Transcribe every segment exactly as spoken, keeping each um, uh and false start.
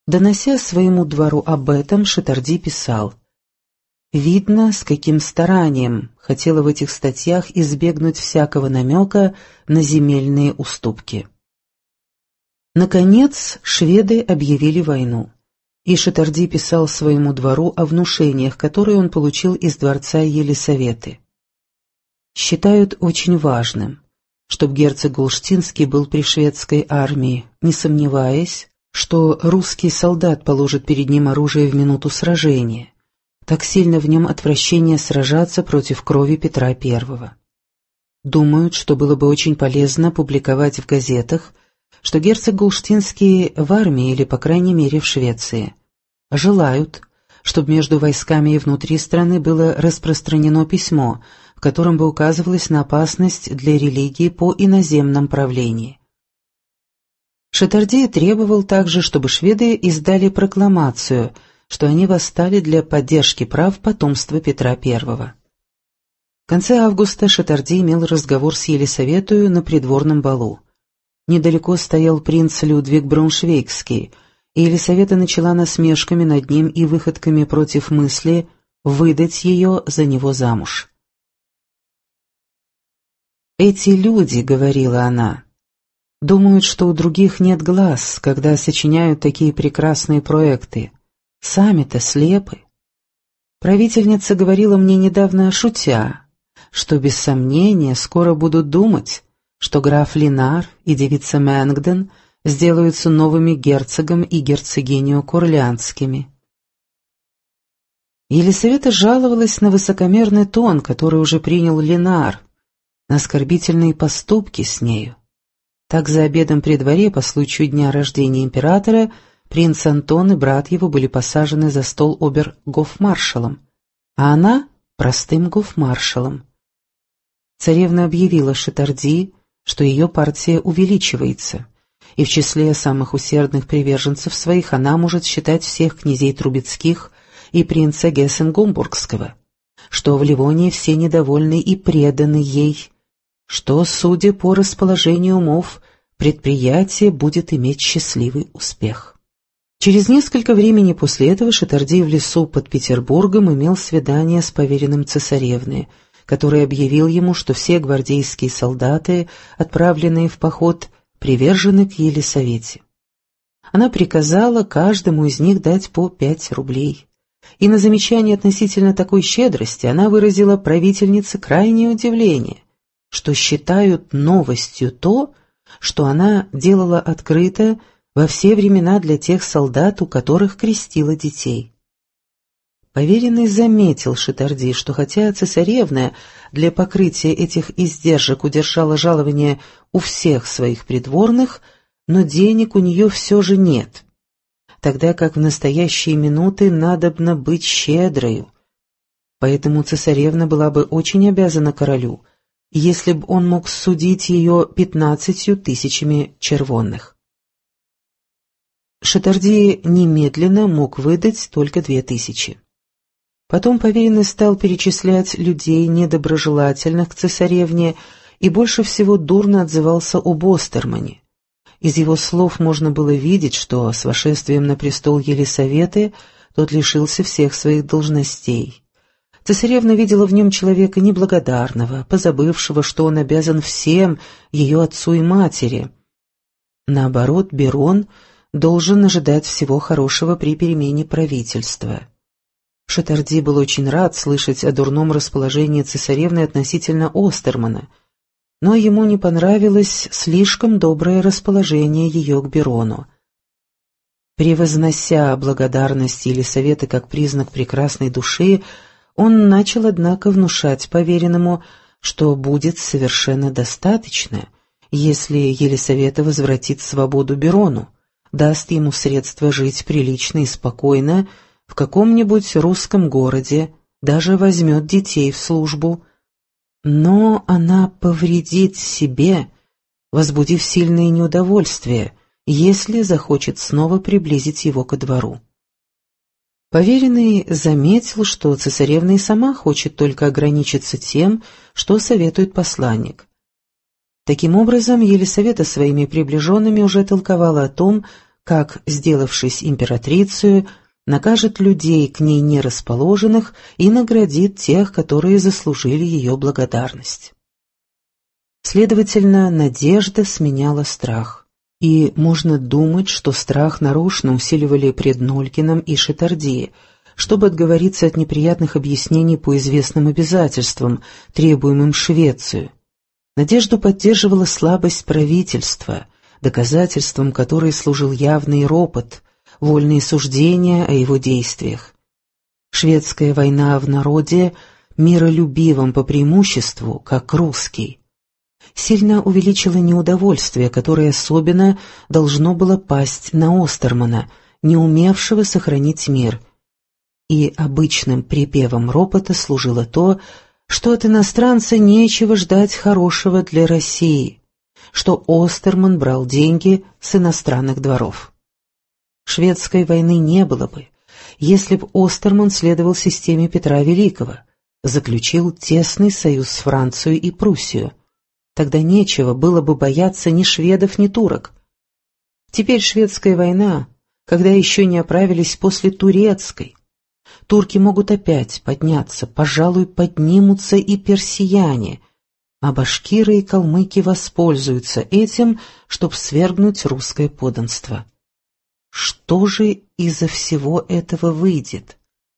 Донося своему двору об этом, Шатарди писал: «Видно, с каким старанием хотела в этих статьях избегнуть всякого намека на земельные уступки». Наконец, шведы объявили войну, и Шатарди писал своему двору о внушениях, которые он получил из дворца Елисаветы. Считают очень важным, чтобы герцог Голштинский был при шведской армии, не сомневаясь, что русский солдат положит перед ним оружие в минуту сражения. Так сильно в нем отвращение сражаться против крови Петра Первого. Думают, что было бы очень полезно публиковать в газетах, что герцог Голштинский в армии или, по крайней мере, в Швеции. Желают, чтобы между войсками и внутри страны было распространено письмо, в котором бы указывалось на опасность для религии по иноземном правлении. Шатарди требовал также, чтобы шведы издали прокламацию, что они восстали для поддержки прав потомства Петра Первого. В конце августа Шатарди имел разговор с Елисаветою на придворном балу. Недалеко стоял принц Людвиг Брауншвейгский, и Елисавета начала насмешками над ним и выходками против мысли выдать ее за него замуж. «Эти люди, — говорила она, — думают, что у других нет глаз, когда сочиняют такие прекрасные проекты. Сами-то слепы. Правительница говорила мне недавно, шутя, что без сомнения скоро будут думать, что граф Линар и девица Мэнгден сделаются новыми герцогом и герцогинью Курлянскими». Елисавета жаловалась на высокомерный тон, который уже принял Линар, на оскорбительные поступки с нею. Так за обедом при дворе по случаю дня рождения императора принц Антон и брат его были посажены за стол обер-гофмаршалом, а она — простым гофмаршалом. Царевна объявила Шатарди, что ее партия увеличивается, и в числе самых усердных приверженцев своих она может считать всех князей Трубецких и принца Гессен-Гомбургского, что в Ливонии все недовольны и преданы ей, что, судя по расположению умов, предприятие будет иметь счастливый успех. Через несколько времени после этого Шатарди в лесу под Петербургом имел свидание с поверенным цесаревны, который объявил ему, что все гвардейские солдаты, отправленные в поход, привержены к Елисавете. Она приказала каждому из них дать по пять рублей. И на замечание относительно такой щедрости она выразила правительнице крайнее удивление, что считают новостью то, что она делала открыто во все времена для тех солдат, у которых крестила детей. Поверенный заметил Шатарди, что хотя цесаревна для покрытия этих издержек удержала жалование у всех своих придворных, но денег у нее все же нет, тогда как в настоящие минуты надобно быть щедрою. Поэтому цесаревна была бы очень обязана королю, если б он мог судить ее пятнадцатью тысячами червонных. Шатарди немедленно мог выдать только две тысячи. Потом поверенный стал перечислять людей, недоброжелательных к цесаревне, и больше всего дурно отзывался об Остермане. Из его слов можно было видеть, что с восшествием на престол Елисаветы тот лишился всех своих должностей. Цесаревна видела в нем человека неблагодарного, позабывшего, что он обязан всем ее отцу и матери. Наоборот, Берон должен ожидать всего хорошего при перемене правительства. Шатарди был очень рад слышать о дурном расположении цесаревны относительно Остермана, но ему не понравилось слишком доброе расположение ее к Берону. Превознося благодарность Елисаветы как признак прекрасной души, он начал, однако, внушать поверенному, что будет совершенно достаточно, если Елисавета возвратит свободу Берону, даст ему средства жить прилично и спокойно в каком-нибудь русском городе, даже возьмет детей в службу. Но она повредит себе, возбудив сильное неудовольствие, если захочет снова приблизить его ко двору. Поверенный заметил, что цесаревна и сама хочет только ограничиться тем, что советует посланник. Таким образом, Елисавета своими приближенными уже толковала о том, как, сделавшись императрицей, накажет людей, к ней не расположенных, и наградит тех, которые заслужили ее благодарность. Следовательно, надежда сменяла страх. И можно думать, что страх нарочно усиливали пред Нолькиным и Шатарди, чтобы отговориться от неприятных объяснений по известным обязательствам, требуемым Швецию. Надежду поддерживала слабость правительства, доказательством которой служил явный ропот, вольные суждения о его действиях. Шведская война в народе, миролюбивом по преимуществу, как русский, сильно увеличила неудовольствие, которое особенно должно было пасть на Остермана, не умевшего сохранить мир. И обычным припевом ропота служило то, что от иностранца нечего ждать хорошего для России, что Остерман брал деньги с иностранных дворов. Шведской войны не было бы, если б Остерман следовал системе Петра Великого, заключил тесный союз с Францией и Пруссией. Тогда нечего было бы бояться ни шведов, ни турок. Теперь шведская война, когда еще не оправились после турецкой. Турки могут опять подняться, пожалуй, поднимутся и персияне, а башкиры и калмыки воспользуются этим, чтобы свергнуть русское подданство. Что же из-за всего этого выйдет?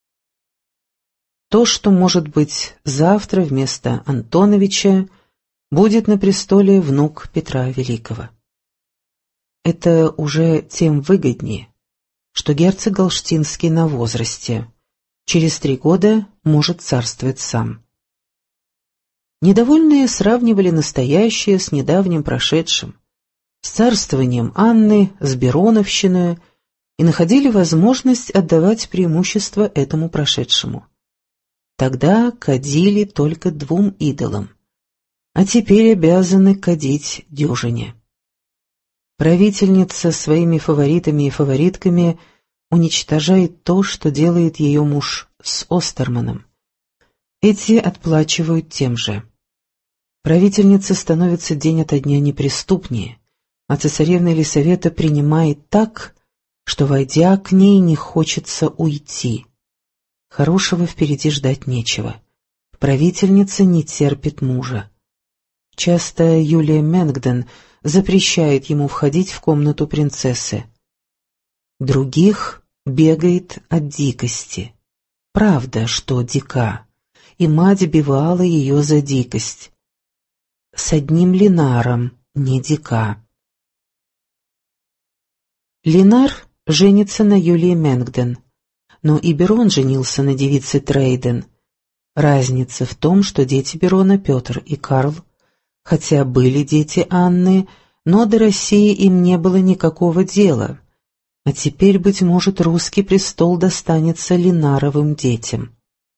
То, что, может быть, завтра вместо Антоновича будет на престоле внук Петра Великого. Это уже тем выгоднее, что герцог Галштинский на возрасте, через три года может царствовать сам. Недовольные сравнивали настоящее с недавним прошедшим, с царствованием Анны, с Бероновщиной, и находили возможность отдавать преимущество этому прошедшему. Тогда кадили только двум идолам, а теперь обязаны кадить дюжине. Правительница своими фаворитами и фаворитками уничтожает то, что делает ее муж с Остерманом. Эти отплачивают тем же. Правительница становится день ото дня неприступнее, а цесаревна Елисавета принимает так, что, войдя к ней, не хочется уйти. Хорошего впереди ждать нечего. Правительница не терпит мужа. Часто Юлия Менгден запрещает ему входить в комнату принцессы. Других бегает от дикости. Правда, что дика, и мать бивала ее за дикость. С одним Линаром не дика. Линар женится на Юлии Менгден, но и Берон женился на девице Трейден. Разница в том, что дети Берона, Петр и Карл, хотя были дети Анны, но до России им не было никакого дела, а теперь, быть может, русский престол достанется Линаровым детям.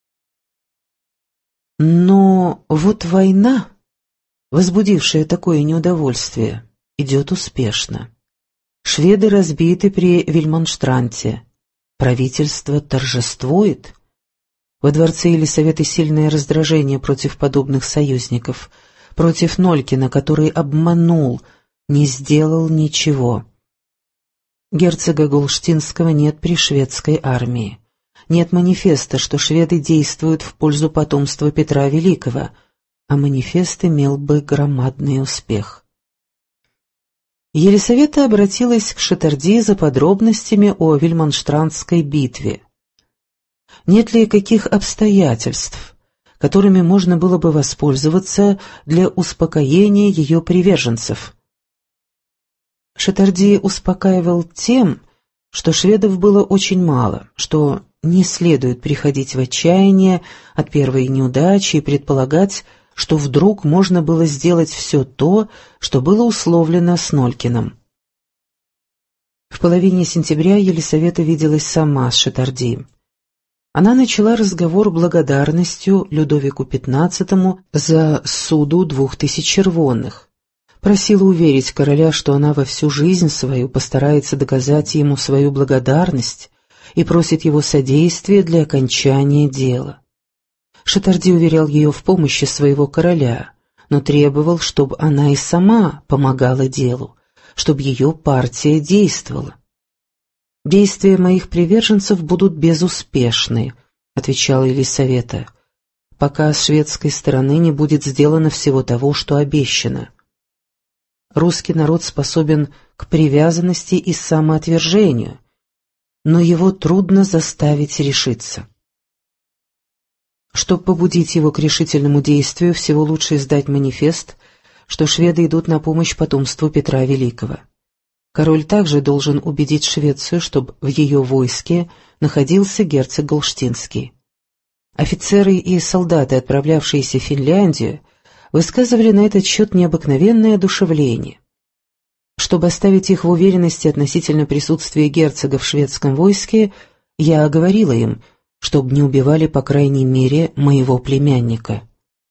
Но вот война, возбудившая такое неудовольствие, идет успешно. Шведы разбиты при Вильманштранте, правительство торжествует. Во дворце Елисаветы сильное раздражение против подобных союзников, против Нолькина, который обманул, не сделал ничего. Герцога Голштинского нет при шведской армии. Нет манифеста, что шведы действуют в пользу потомства Петра Великого, а манифест имел бы громадный успех. Елисавета обратилась к Шатарди за подробностями о Вильманштрантской битве. Нет ли каких обстоятельств, которыми можно было бы воспользоваться для успокоения ее приверженцев? Шатарди успокаивал тем, что шведов было очень мало, что не следует приходить в отчаяние от первой неудачи и предполагать, что вдруг можно было сделать все то, что было условлено с Нолькиным. В половине сентября Елисавета виделась сама с Шатарди. Она начала разговор благодарностью Людовику пятнадцатому за суду двух тысяч червонных. Просила уверить короля, что она во всю жизнь свою постарается доказать ему свою благодарность и просит его содействия для окончания дела. Шатарди уверял ее в помощи своего короля, но требовал, чтобы она и сама помогала делу, чтобы ее партия действовала. «Действия моих приверженцев будут безуспешны», — отвечала Елисавета, «пока с шведской стороны не будет сделано всего того, что обещано. Русский народ способен к привязанности и самоотвержению, но его трудно заставить решиться. Чтобы побудить его к решительному действию, всего лучше издать манифест, что шведы идут на помощь потомству Петра Великого. Король также должен убедить Швецию, чтобы в ее войске находился герцог Голштинский. Офицеры и солдаты, отправлявшиеся в Финляндию, высказывали на этот счет необыкновенное одушевление. Чтобы оставить их в уверенности относительно присутствия герцога в шведском войске, я говорила им, чтобы не убивали по крайней мере моего племянника.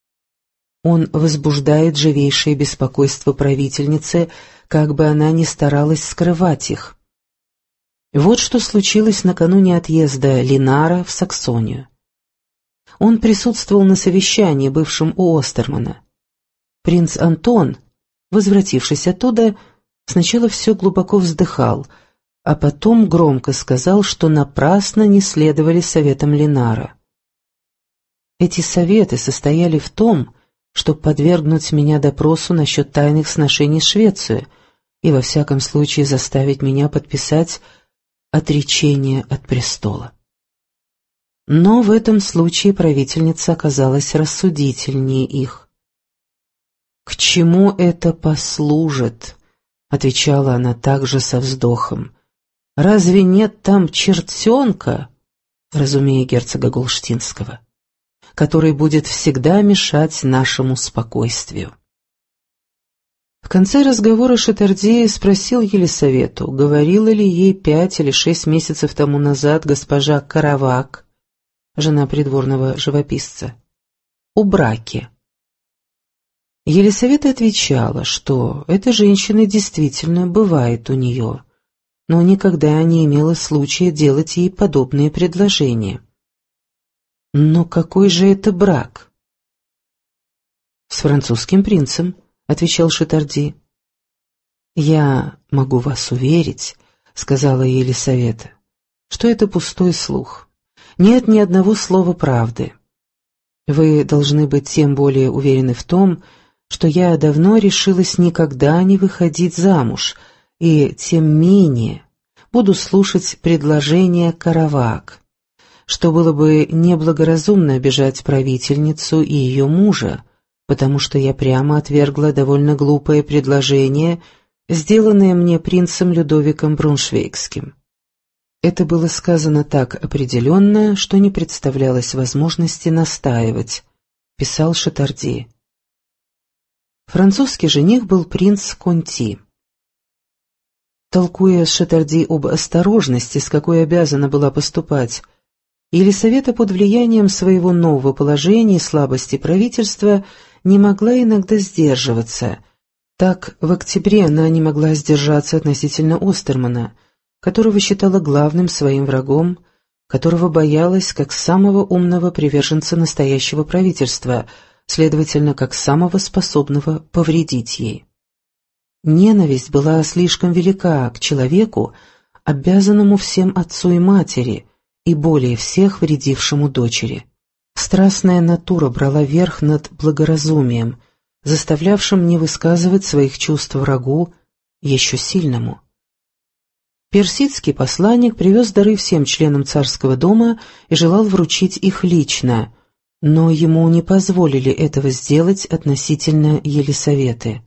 Он возбуждает живейшее беспокойство правительницы, как бы она ни старалась скрывать их. Вот что случилось накануне отъезда Линара в Саксонию. Он присутствовал на совещании, бывшем у Остермана. Принц Антон, возвратившись оттуда, сначала все глубоко вздыхал, а потом громко сказал, что напрасно не следовали советам Линара. Эти советы состояли в том, чтобы подвергнуть меня допросу насчет тайных сношений с Швецией и во всяком случае заставить меня подписать отречение от престола. Но в этом случае правительница оказалась рассудительнее их. «К чему это послужит?» — отвечала она также со вздохом. «Разве нет там чертенка, разумея герцога Голштинского, который будет всегда мешать нашему спокойствию?» В конце разговора Шатарди спросил Елисавету, говорила ли ей пять или шесть месяцев тому назад госпожа Каравак, жена придворного живописца, о браке. Елисавета отвечала, что эта женщина действительно бывает у нее, но никогда не имела случая делать ей подобные предложения. «Но какой же это брак?» «С французским принцем», — отвечал Шатарди. «Я могу вас уверить», — сказала Елисавета, — «что это пустой слух. Нет ни одного слова правды. Вы должны быть тем более уверены в том, что я давно решилась никогда не выходить замуж, и тем менее буду слушать предложения Каравак, что было бы неблагоразумно обижать правительницу и ее мужа, потому что я прямо отвергла довольно глупое предложение, сделанное мне принцем Людовиком Бруншвейгским. Это было сказано так определенно, что не представлялось возможности настаивать, писал Шатарди. Французский жених был принц Конти. Толкуя с Шатарди об осторожности, с какой обязана была поступать, Елисавета под влиянием своего нового положения и слабости правительства не могла иногда сдерживаться. Так, в октябре она не могла сдержаться относительно Остермана, которого считала главным своим врагом, которого боялась как самого умного приверженца настоящего правительства, следовательно, как самого способного повредить ей. Ненависть была слишком велика к человеку, обязанному всем отцу и матери, и более всех вредившему дочери. Страстная натура брала верх над благоразумием, заставлявшим не высказывать своих чувств врагу, еще сильному. Персидский посланник привез дары всем членам царского дома и желал вручить их лично, но ему не позволили этого сделать относительно Елисаветы.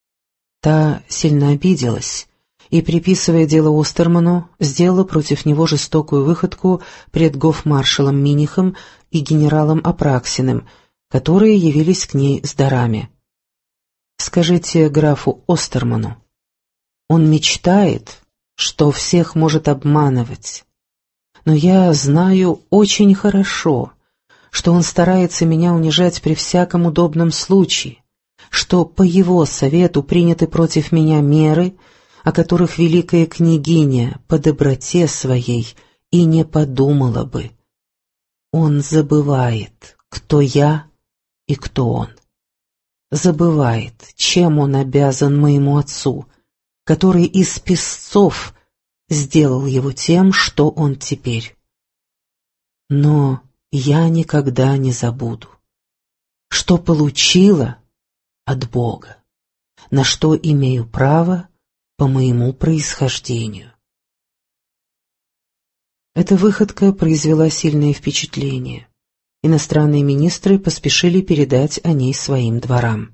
Та сильно обиделась и, приписывая дело Остерману, сделала против него жестокую выходку пред гофмаршалом Минихом и генералом Апраксиным, которые явились к ней с дарами. «Скажите графу Остерману, он мечтает, что всех может обманывать, но я знаю очень хорошо, что он старается меня унижать при всяком удобном случае, что по его совету приняты против меня меры, о которых великая княгиня по доброте своей и не подумала бы. Он забывает, кто я и кто он. Забывает, чем он обязан моему отцу, который из песцов сделал его тем, что он теперь. Но я никогда не забуду, что получила от Бога, на что имею право по моему происхождению. Эта выходка произвела сильное впечатление. Иностранные министры поспешили передать о ней своим дворам.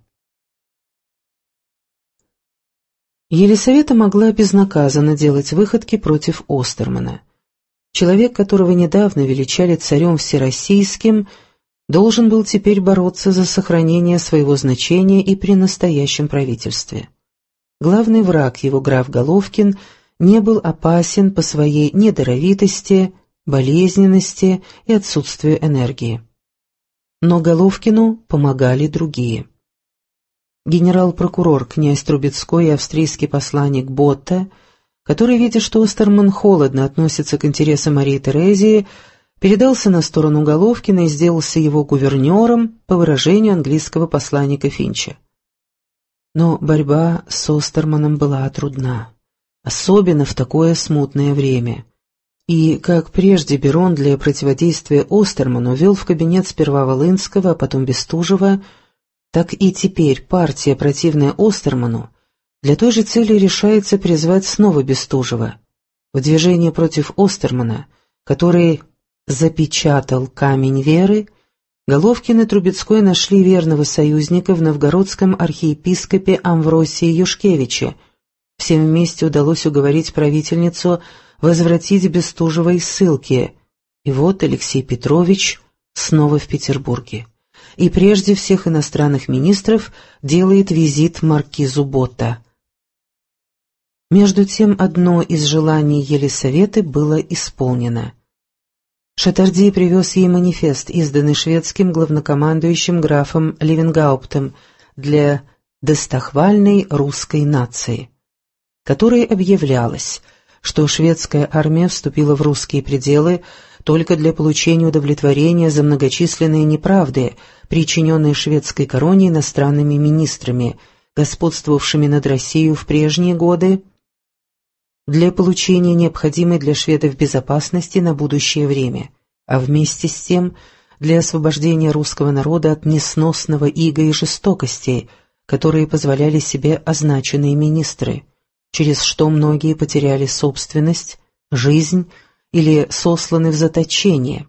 Елисавета могла безнаказанно делать выходки против Остермана. Человек, которого недавно величали царем всероссийским, должен был теперь бороться за сохранение своего значения и при настоящем правительстве. Главный враг его, граф Головкин, не был опасен по своей недаровитости, болезненности и отсутствию энергии. Но Головкину помогали другие. Генерал-прокурор князь Трубецкой и австрийский посланник Ботта, который, видя, что Остерман холодно относится к интересам Марии Терезии, передался на сторону Головкина и сделался его гувернером, по выражению английского посланника Финча. Но борьба с Остерманом была трудна, особенно в такое смутное время. И, как прежде Берон для противодействия Остерману вел в кабинет сперва Волынского, а потом Бестужева, так и теперь партия, противная Остерману, для той же цели решается призвать снова Бестужева. В движении против Остермана, который запечатал камень веры, Головкин и Трубецкой нашли верного союзника в новгородском архиепископе Амвросии Юшкевиче. Всем вместе удалось уговорить правительницу возвратить Бестужева из ссылки. И вот Алексей Петрович снова в Петербурге. И прежде всех иностранных министров делает визит маркизу Ботта. Между тем одно из желаний Елисаветы было исполнено. Шатарди привез ей манифест, изданный шведским главнокомандующим графом Левенгауптом для достохвальной русской нации, которой объявлялось, что шведская армия вступила в русские пределы только для получения удовлетворения за многочисленные неправды, причиненные шведской короне иностранными министрами, господствовавшими над Россией в прежние годы, для получения необходимой для шведов безопасности на будущее время, а вместе с тем для освобождения русского народа от несносного ига и жестокости, которые позволяли себе означенные министры, через что многие потеряли собственность, жизнь или сосланы в заточение.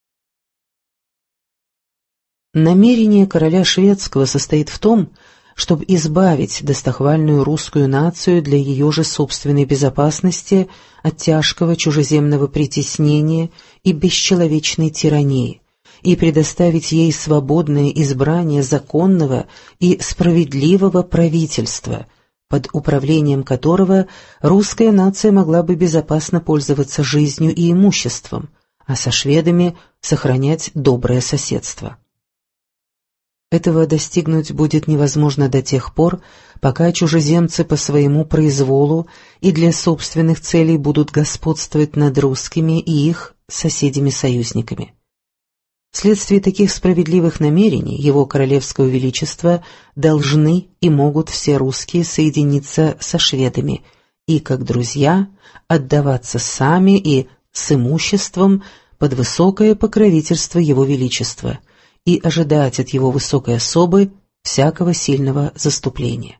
Намерение короля шведского состоит в том, чтобы избавить достохвальную русскую нацию для ее же собственной безопасности от тяжкого чужеземного притеснения и бесчеловечной тирании, и предоставить ей свободное избрание законного и справедливого правительства, под управлением которого русская нация могла бы безопасно пользоваться жизнью и имуществом, а со шведами сохранять доброе соседство. Этого достигнуть будет невозможно до тех пор, пока чужеземцы по своему произволу и для собственных целей будут господствовать над русскими и их соседями-союзниками. Вследствие таких справедливых намерений его королевского величества должны и могут все русские соединиться со шведами и, как друзья, отдаваться сами и с имуществом под высокое покровительство его величества и ожидать от его высокой особы всякого сильного заступления.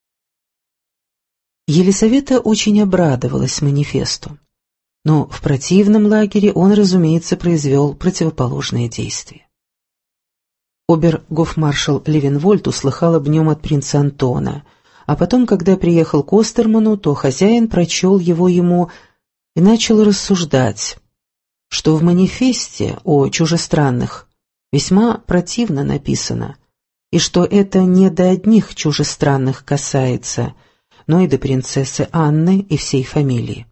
Елисавета очень обрадовалась манифесту, но в противном лагере он, разумеется, произвел противоположное действие. Обер-гофмаршал Левенвольд услыхал об нем от принца Антона, а потом, когда приехал к Остерману, то хозяин прочел его ему и начал рассуждать, что в манифесте о чужестранных весьма противно написано, и что это не до одних чужестранных касается, но и до принцессы Анны и всей фамилии.